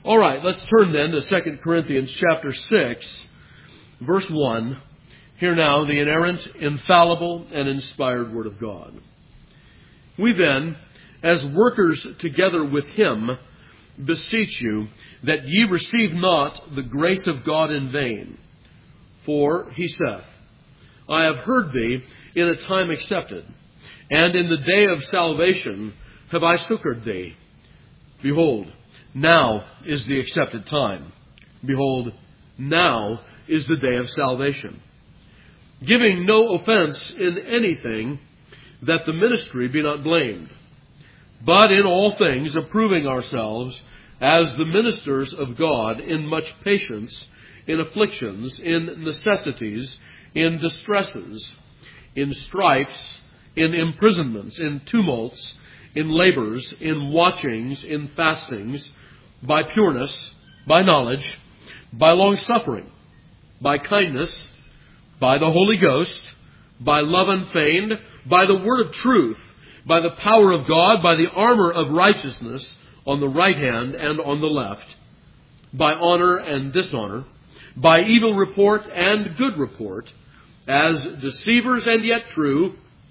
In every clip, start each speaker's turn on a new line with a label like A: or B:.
A: All right, let's turn then to 2 Corinthians chapter 6, verse 1. Hear now the inerrant, infallible, and inspired Word of God. We then, as workers together with Him, beseech you that ye receive not the grace of God in vain. For he saith, I have heard thee in a time accepted, and in the day of salvation have I succored thee. Behold, now is the accepted time. Behold, now is the day of salvation. Giving no offense in anything, that the ministry be not blamed, but in all things approving ourselves as the ministers of God in much patience, in afflictions, in necessities, in distresses, in stripes, in imprisonments, in tumults, in labors, in watchings, in fastings, by pureness, by knowledge, by long-suffering, by kindness, by the Holy Ghost, by love unfeigned, by the word of truth, by the power of God, by the armor of righteousness on the right hand and on the left, by honor and dishonor, by evil report and good report, as deceivers and yet true,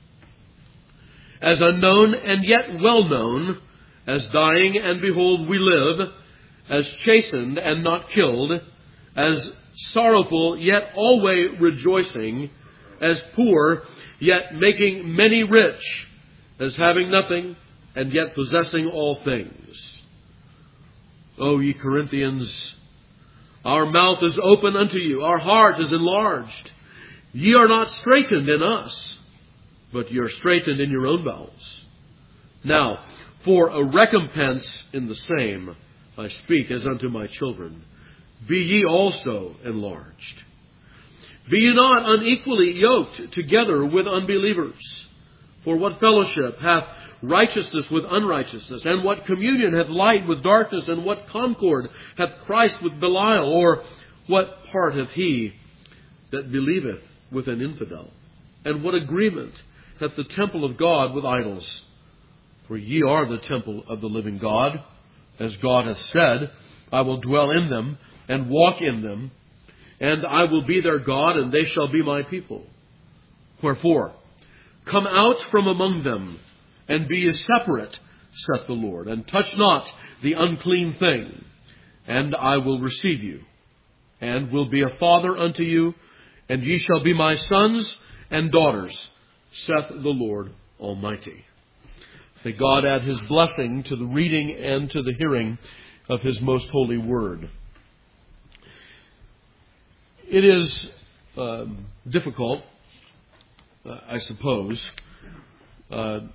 A: as unknown and yet well known, as dying and behold we live, as chastened and not killed, as sorrowful yet always rejoicing, as poor yet making many rich, as having nothing and yet possessing all things. O ye Corinthians, our mouth is open unto you, our heart is enlarged. Ye are not straitened in us, but ye are straitened in your own bowels. Now, for a recompense in the same, I speak as unto my children, be ye also enlarged. Be ye not unequally yoked together with unbelievers. For what fellowship hath righteousness with unrighteousness? And what communion hath light with darkness? And what concord hath Christ with Belial? Or what part hath he that believeth with an infidel? And what agreement hath the temple of God with idols? For ye are the temple of the living God. As God hath said, I will dwell in them and walk in them, and I will be their God, and they shall be my people. Wherefore, come out from among them, and be ye separate, saith the Lord, and touch not the unclean thing, and I will receive you, and will be a father unto you, and ye shall be my sons and daughters, saith the Lord Almighty. May God add His blessing to the reading and to the hearing of His most holy word. It is difficult, I suppose. The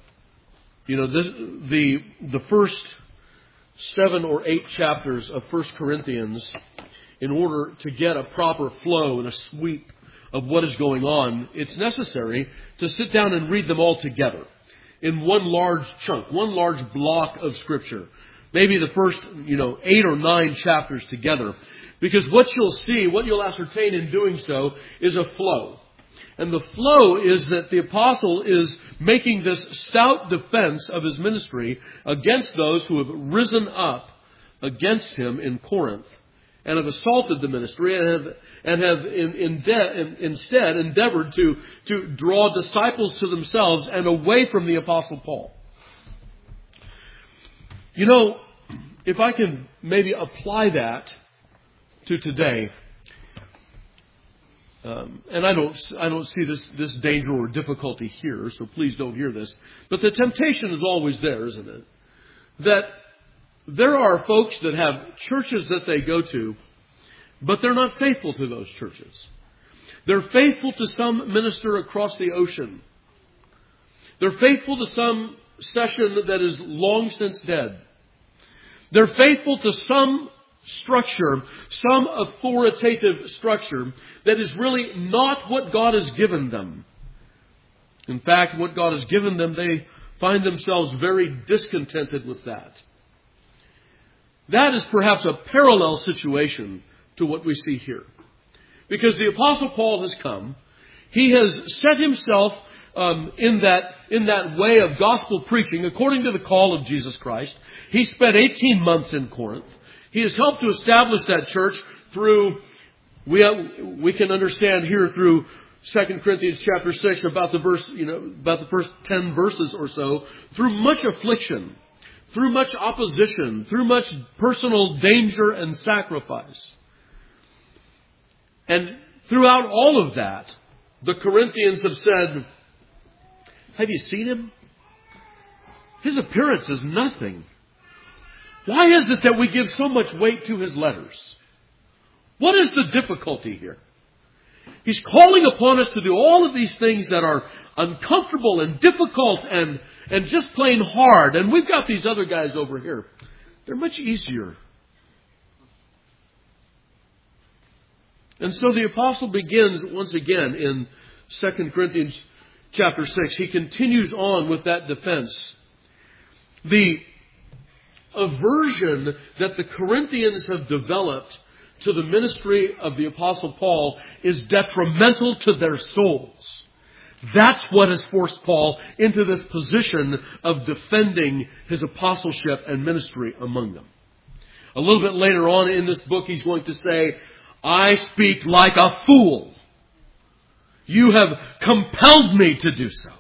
A: first 7 or 8 chapters of 1 Corinthians, in order to get a proper flow and a sweep of what is going on, it's necessary to sit down and read them all together in one large chunk, one large block of Scripture. Maybe the first, 8 or 9 chapters together. Because what you'll see, what you'll ascertain in doing so, is a flow. And the flow is that the apostle is making this stout defense of his ministry against those who have risen up against him in Corinth and have assaulted the ministry and have instead endeavored to draw disciples to themselves and away from the apostle Paul. If I can maybe apply that to today, and I don't see this danger or difficulty here, so please don't hear this. But the temptation is always there, isn't it? That there are folks that have churches that they go to, but they're not faithful to those churches. They're faithful to some minister across the ocean. They're faithful to some session that is long since dead. They're faithful to some structure, some authoritative structure that is really not what God has given them. In fact, what God has given them, they find themselves very discontented with that. That is perhaps a parallel situation to what we see here. Because the Apostle Paul has come, he has set himself in that way of gospel preaching, according to the call of Jesus Christ. He spent 18 months in Corinth. He has helped to establish that church through, we can understand here through 2 Corinthians chapter 6 about the first 10 verses or so, through much affliction, through much opposition, through much personal danger and sacrifice. And throughout all of that, the Corinthians have said, have you seen him? His appearance is nothing. Why is it that we give so much weight to his letters? What is the difficulty here? He's calling upon us to do all of these things that are uncomfortable and difficult and just plain hard. And we've got these other guys over here. They're much easier. And so the apostle begins once again in 2 Corinthians chapter 6. He continues on with that defense. The aversion that the Corinthians have developed to the ministry of the apostle Paul is detrimental to their souls. That's what has forced Paul into this position of defending his apostleship and ministry among them. A little bit later on in this book, he's going to say, I speak like a fool. You have compelled me to do so.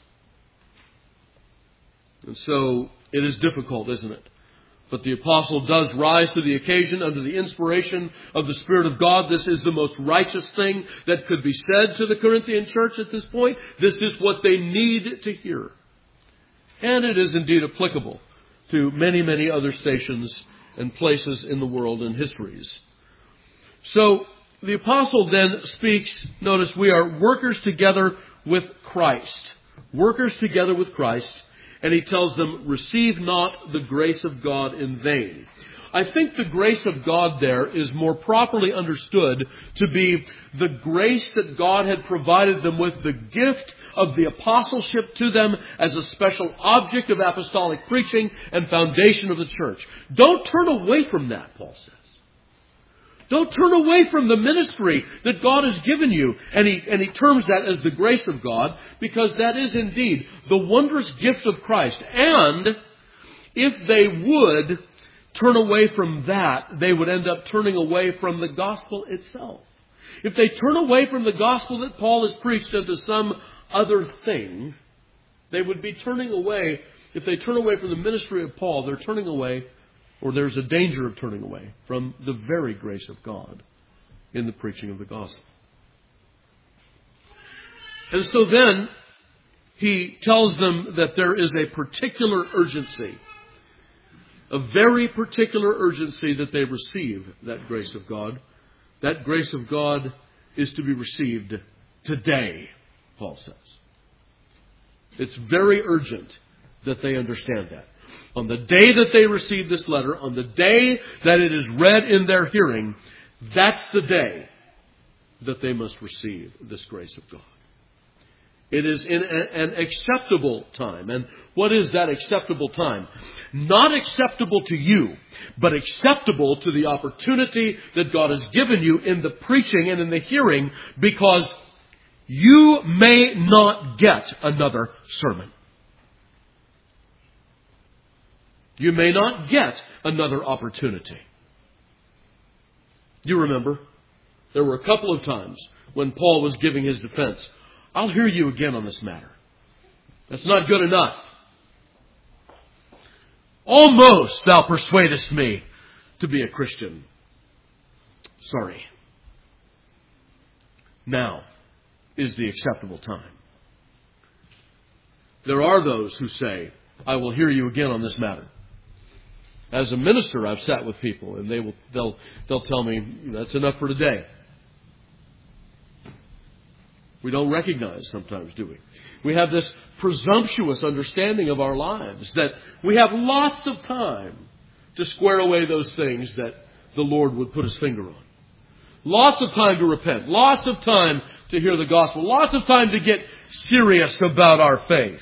A: And so it is difficult, isn't it? But the apostle does rise to the occasion under the inspiration of the Spirit of God. This is the most righteous thing that could be said to the Corinthian church at this point. This is what they need to hear. And it is indeed applicable to many, many other stations and places in the world and histories. So the apostle then speaks, notice, we are workers together with Christ. Workers together with Christ. And he tells them, receive not the grace of God in vain. I think the grace of God there is more properly understood to be the grace that God had provided them with, the gift of the apostleship to them as a special object of apostolic preaching and foundation of the church. Don't turn away from that, Paul says. Don't turn away from the ministry that God has given you. And he terms that as the grace of God, because that is indeed the wondrous gift of Christ. And if they would turn away from that, they would end up turning away from the gospel itself. If they turn away from the gospel that Paul has preached into some other thing, they would be turning away. If they turn away from the ministry of Paul, they're turning away, or there's a danger of turning away from the very grace of God in the preaching of the gospel. And so then he tells them that there is a particular urgency, a very particular urgency that they receive that grace of God. That grace of God is to be received today, Paul says. It's very urgent that they understand that. On the day that they receive this letter, on the day that it is read in their hearing, that's the day that they must receive this grace of God. It is in an acceptable time. And what is that acceptable time? Not acceptable to you, but acceptable to the opportunity that God has given you in the preaching and in the hearing, because you may not get another sermon. You may not get another opportunity. You remember, there were a couple of times when Paul was giving his defense. I'll hear you again on this matter. That's not good enough. Almost thou persuadest me to be a Christian. Sorry. Now is the acceptable time. There are those who say, I will hear you again on this matter. As a minister, I've sat with people, and they'll tell me, that's enough for today. We don't recognize sometimes, do we? We have this presumptuous understanding of our lives that we have lots of time to square away those things that the Lord would put his finger on. Lots of time to repent. Lots of time to hear the gospel. Lots of time to get serious about our faith.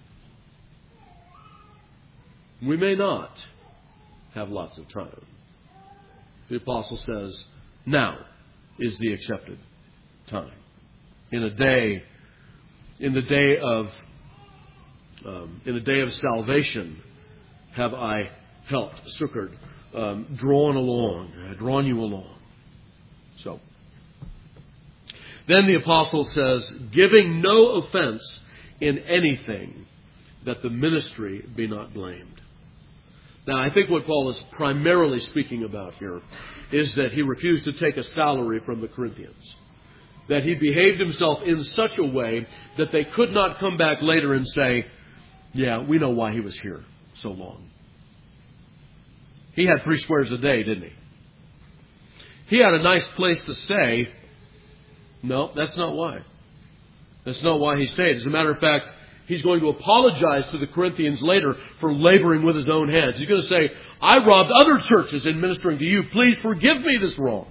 A: We may not have lots of time. The apostle says, now is the accepted time. In a day in the day of salvation have I helped, succored, drawn you along. So, then the apostle says, giving no offense in anything, that the ministry be not blamed. Now, I think what Paul is primarily speaking about here is that he refused to take a salary from the Corinthians. That he behaved himself in such a way that they could not come back later and say, yeah, we know why he was here so long. He had 3 squares a day, didn't he? He had a nice place to stay. No, that's not why. That's not why he stayed. As a matter of fact, he's going to apologize to the Corinthians later for laboring with his own hands. He's going to say, I robbed other churches in ministering to you. Please forgive me this wrong.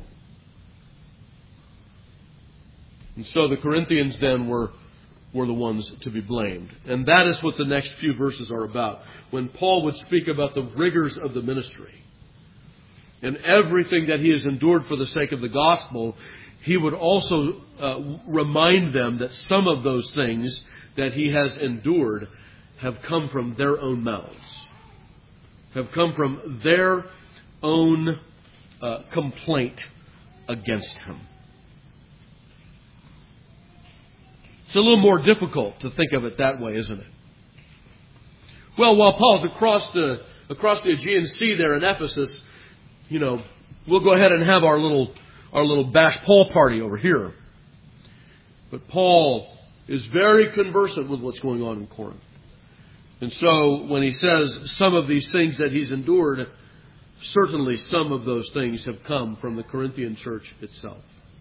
A: And so the Corinthians then were the ones to be blamed. And that is what the next few verses are about. When Paul would speak about the rigors of the ministry and everything that he has endured for the sake of the gospel, he would also remind them that some of those things that he has endured have come from their own mouths, have come from their own complaint against him. It's a little more difficult to think of it that way, isn't it? Well, while Paul's across the Aegean Sea there in Ephesus, we'll go ahead and have our little bash Paul party over here. But Paul is very conversant with what's going on in Corinth. And so when he says some of these things that he's endured, certainly some of those things have come from the Corinthian church itself.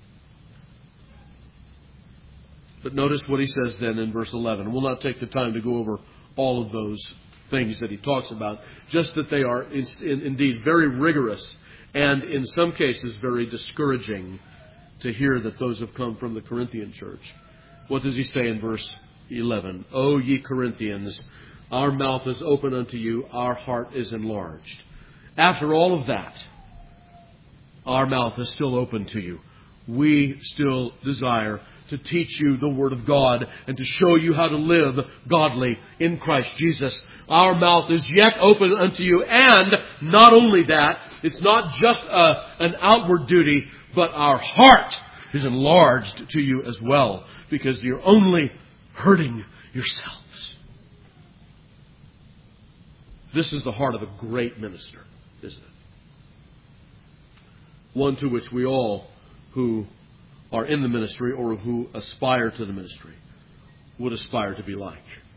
A: But notice what he says then in verse 11. We'll not take the time to go over all of those things that he talks about, just that they are indeed very rigorous and in some cases very discouraging to hear that those have come from the Corinthian church. What does he say in verse 11? O ye Corinthians, our mouth is open unto you, our heart is enlarged. After all of that, our mouth is still open to you. We still desire to teach you the Word of God and to show you how to live godly in Christ Jesus. Our mouth is yet open unto you, and not only that, it's not just an outward duty, but our heart is enlarged to you as well, because you're only hurting yourselves. This is the heart of a great minister, isn't it? One to which we all who are in the ministry or who aspire to the ministry would aspire to be like.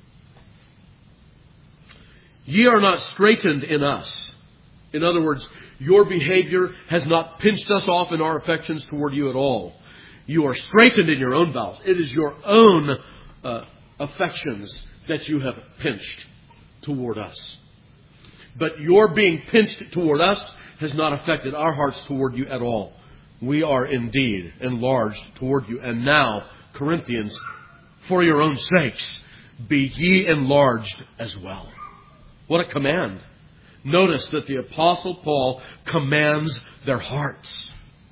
A: Ye are not straitened in us. In other words, your behavior has not pinched us off in our affections toward you at all. You are straitened in your own bowels. It is your own affections that you have pinched toward us. But your being pinched toward us has not affected our hearts toward you at all. We are indeed enlarged toward you. And now, Corinthians, for your own sakes, be ye enlarged as well. What a command. Notice that the Apostle Paul commands their hearts.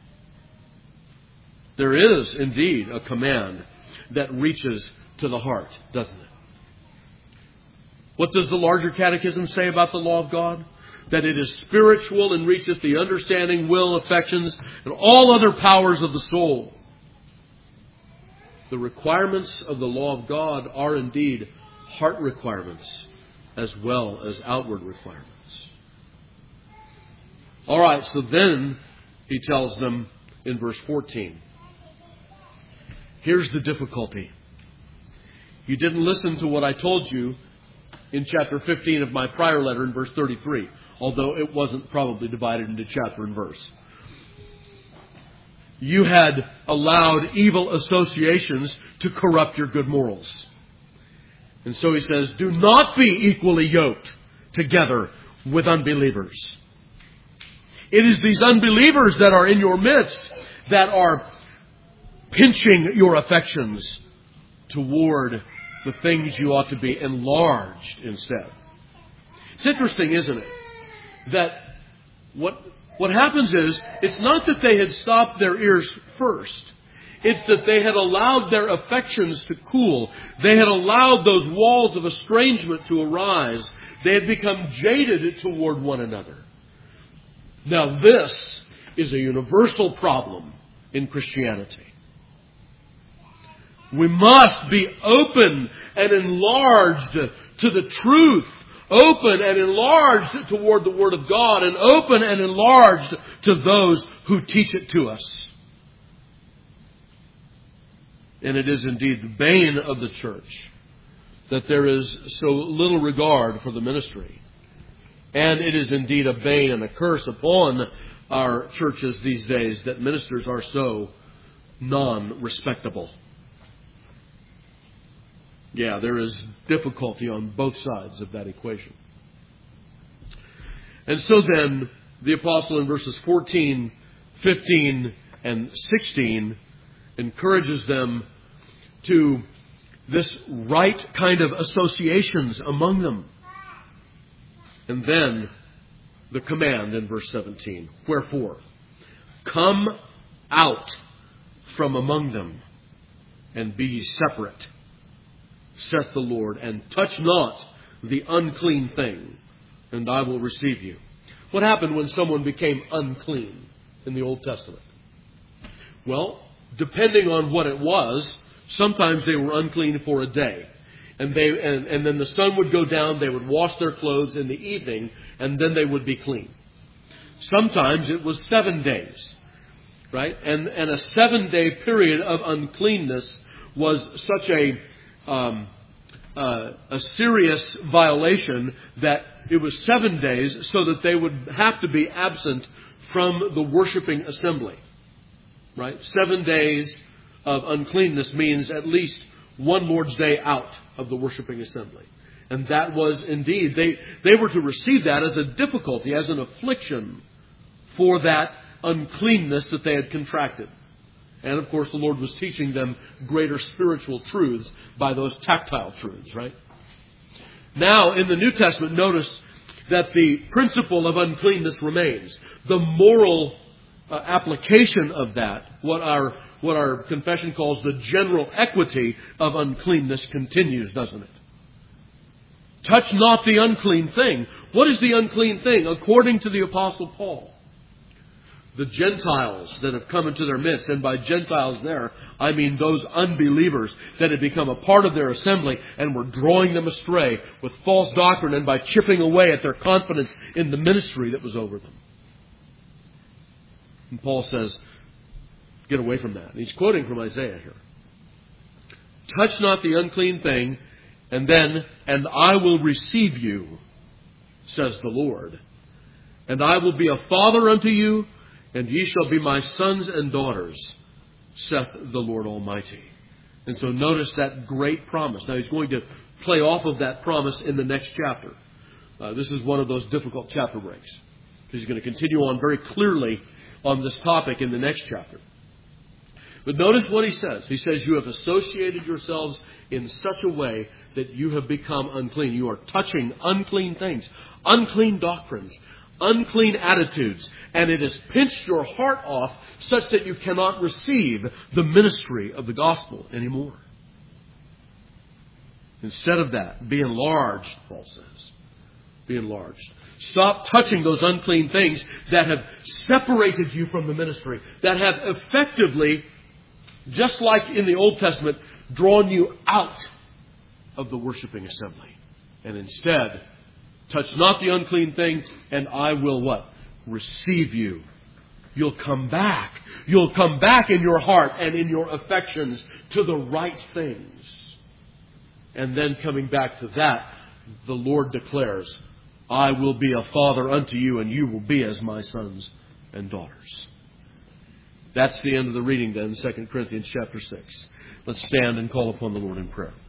A: There is indeed a command that reaches to the heart, doesn't it? What does the larger catechism say about the law of God? That it is spiritual and reacheth the understanding, will, affections, and all other powers of the soul. The requirements of the law of God are indeed heart requirements as well as outward requirements. All right, so then he tells them in verse 14. Here's the difficulty. You didn't listen to what I told you in chapter 15 of my prior letter in verse 33, although it wasn't probably divided into chapter and verse. You had allowed evil associations to corrupt your good morals. And so he says, do not be equally yoked together with unbelievers. It is these unbelievers that are in your midst that are pinching your affections toward the things you ought to be enlarged instead. It's interesting, isn't it? That what happens is, it's not that they had stopped their ears first. It's that they had allowed their affections to cool. They had allowed those walls of estrangement to arise. They had become jaded toward one another. Now this is a universal problem in Christianity. We must be open and enlarged to the truth, open and enlarged toward the Word of God, and open and enlarged to those who teach it to us. And it is indeed the bane of the church that there is so little regard for the ministry. And it is indeed a bane and a curse upon our churches these days that ministers are so non-respectable. Yeah, there is difficulty on both sides of that equation. And so then, the apostle in verses 14, 15, and 16 encourages them to this right kind of associations among them. And then the command in verse 17. Wherefore, come out from among them and be ye separate, saith the Lord, and touch not the unclean thing, and I will receive you. What happened when someone became unclean in the Old Testament? Well, depending on what it was, sometimes they were unclean for a day. And then the sun would go down, they would wash their clothes in the evening, and then they would be clean. Sometimes it was 7 days, right? And a 7-day period of uncleanness was such a serious violation that it was 7 days, so that they would have to be absent from the worshiping assembly, right? 7 days of uncleanness means at least one Lord's Day out of the worshiping assembly. And that was indeed, they were to receive that as a difficulty, as an affliction for that uncleanness that they had contracted. And of course the Lord was teaching them greater spiritual truths by those tactile truths, right? Now in the New Testament, notice that the principle of uncleanness remains. The moral application of that, what our confession calls the general equity of uncleanness, continues, doesn't it? Touch not the unclean thing. What is the unclean thing? According to the Apostle Paul, the Gentiles that have come into their midst, and by Gentiles there, I mean those unbelievers that had become a part of their assembly and were drawing them astray with false doctrine and by chipping away at their confidence in the ministry that was over them. And Paul says, get away from that. And he's quoting from Isaiah here. Touch not the unclean thing, and then, and I will receive you, says the Lord. And I will be a father unto you, and ye shall be my sons and daughters, saith the Lord Almighty. And so notice that great promise. Now he's going to play off of that promise in the next chapter. This is one of those difficult chapter breaks. He's going to continue on very clearly on this topic in the next chapter. But notice what he says. He says, you have associated yourselves in such a way that you have become unclean. You are touching unclean things, unclean doctrines, unclean attitudes, and it has pinched your heart off such that you cannot receive the ministry of the gospel anymore. Instead of that, be enlarged, Paul says. Be enlarged. Stop touching those unclean things that have separated you from the ministry, that have effectively, just like in the Old Testament, drawn you out of the worshiping assembly. And instead, touch not the unclean thing, and I will what? Receive you. You'll come back. You'll come back in your heart and in your affections to the right things. And then coming back to that, the Lord declares, I will be a father unto you, and you will be as my sons and daughters. That's the end of the reading then, 2 Corinthians chapter 6. Let's stand and call upon the Lord in prayer.